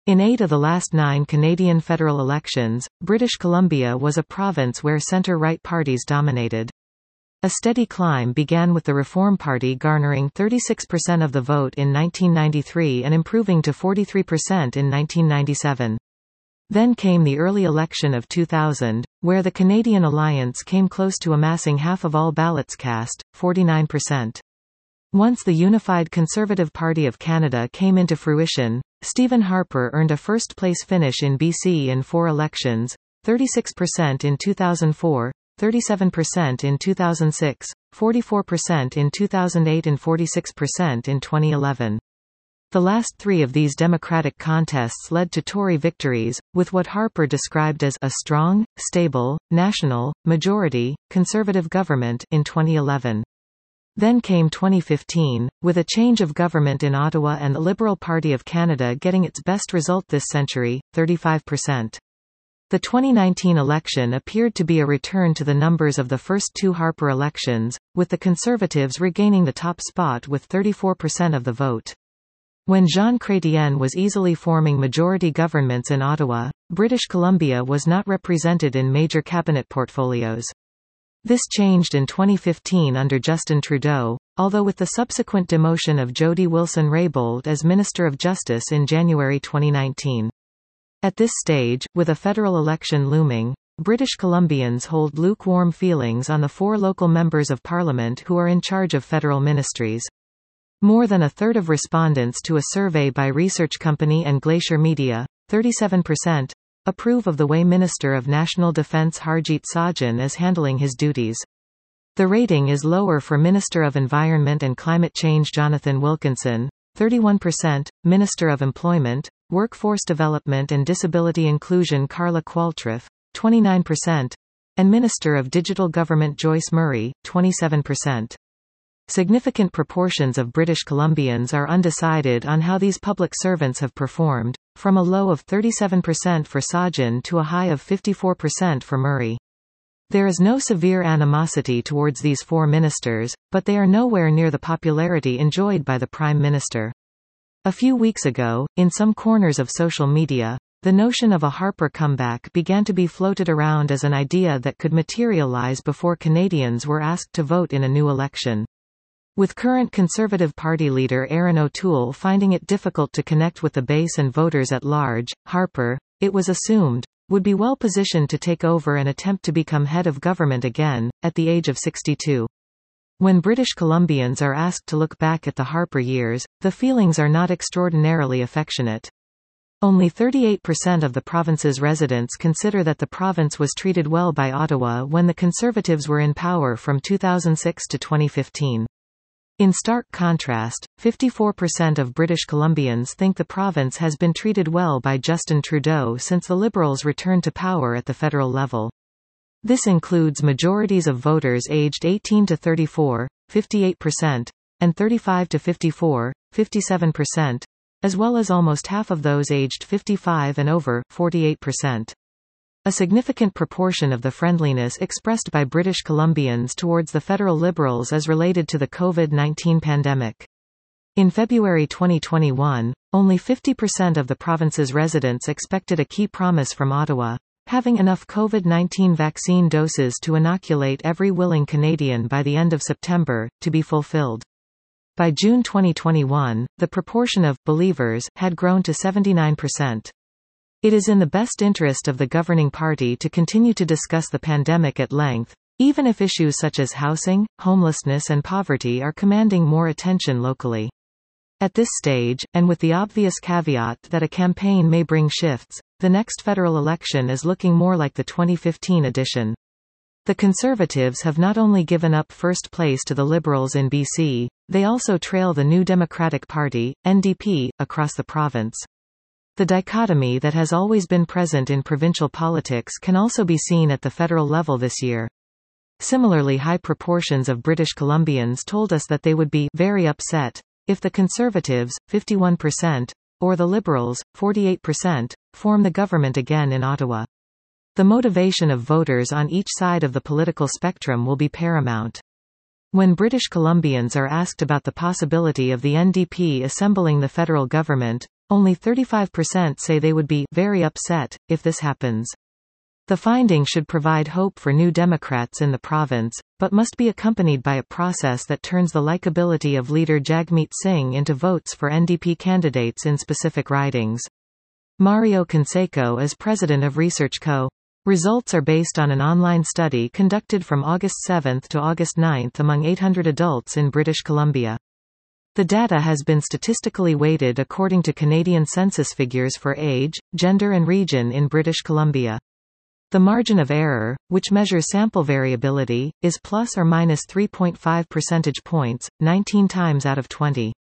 In 8 of the last 9 Canadian federal elections, British Columbia was a province where centre-right parties dominated. A steady climb began with the Reform Party garnering 36% of the vote in 1993 and improving to 43% in 1997. Then came the early election of 2000, where the Canadian Alliance came close to amassing half of all ballots cast, 49%. Once the unified Conservative Party of Canada came into fruition, Stephen Harper earned a first-place finish in BC in 4 elections, 36% in 2004, 37% in 2006, 44% in 2008 and 46% in 2011. The last 3 of these democratic contests led to Tory victories, with what Harper described as a strong, stable, national, majority, Conservative government in 2011. Then came 2015, with a change of government in Ottawa and the Liberal Party of Canada getting its best result this century, 35%. The 2019 election appeared to be a return to the numbers of the first 2 Harper elections, with the Conservatives regaining the top spot with 34% of the vote. When Jean Chrétien was easily forming majority governments in Ottawa, British Columbia was not represented in major cabinet portfolios. This changed in 2015 under Justin Trudeau, although with the subsequent demotion of Jody Wilson-Raybould as Minister of Justice in January 2019. At this stage, with a federal election looming, British Columbians hold lukewarm feelings on the 4 local members of parliament who are in charge of federal ministries. More than a third of respondents to a survey by research company and Glacier Media, 37%, approve of the way Minister of National Defence Harjit Sajjan is handling his duties. The rating is lower for Minister of Environment and Climate Change Jonathan Wilkinson, 31%, Minister of Employment, Workforce Development and Disability Inclusion Carla Qualtriff, 29%, and Minister of Digital Government Joyce Murray, 27%. Significant proportions of British Columbians are undecided on how these public servants have performed, from a low of 37% for Sajjan to a high of 54% for Murray. There is no severe animosity towards these 4 ministers, but they are nowhere near the popularity enjoyed by the Prime Minister. A few weeks ago, in some corners of social media, the notion of a Harper comeback began to be floated around as an idea that could materialise before Canadians were asked to vote in a new election. With current Conservative Party leader Erin O'Toole finding it difficult to connect with the base and voters at large, Harper, it was assumed, would be well positioned to take over and attempt to become head of government again, at the age of 62. When British Columbians are asked to look back at the Harper years, the feelings are not extraordinarily affectionate. Only 38% of the province's residents consider that the province was treated well by Ottawa when the Conservatives were in power from 2006 to 2015. In stark contrast, 54% of British Columbians think the province has been treated well by Justin Trudeau since the Liberals returned to power at the federal level. This includes majorities of voters aged 18 to 34, 58%, and 35 to 54, 57%, as well as almost half of those aged 55 and over, 48%. A significant proportion of the friendliness expressed by British Columbians towards the federal Liberals is related to the COVID-19 pandemic. In February 2021, only 50% of the province's residents expected a key promise from Ottawa, having enough COVID-19 vaccine doses to inoculate every willing Canadian by the end of September, to be fulfilled. By June 2021, the proportion of believers had grown to 79%. It is in the best interest of the governing party to continue to discuss the pandemic at length, even if issues such as housing, homelessness and poverty are commanding more attention locally. At this stage, and with the obvious caveat that a campaign may bring shifts, the next federal election is looking more like the 2015 edition. The Conservatives have not only given up first place to the Liberals in BC, they also trail the New Democratic Party, NDP, across the province. The dichotomy that has always been present in provincial politics can also be seen at the federal level this year. Similarly, high proportions of British Columbians told us that they would be very upset if the Conservatives, 51%, or the Liberals, 48%, form the government again in Ottawa. The motivation of voters on each side of the political spectrum will be paramount. When British Columbians are asked about the possibility of the NDP assembling the federal government, Only 35% say they would be very upset if this happens. The finding should provide hope for New Democrats in the province, but must be accompanied by a process that turns the likability of leader Jagmeet Singh into votes for NDP candidates in specific ridings. Mario Canseco is president of Research Co. Results are based on an online study conducted from August 7 to August 9 among 800 adults in British Columbia. The data has been statistically weighted according to Canadian census figures for age, gender and region in British Columbia. The margin of error, which measures sample variability, is plus or minus 3.5 percentage points, 19 times out of 20.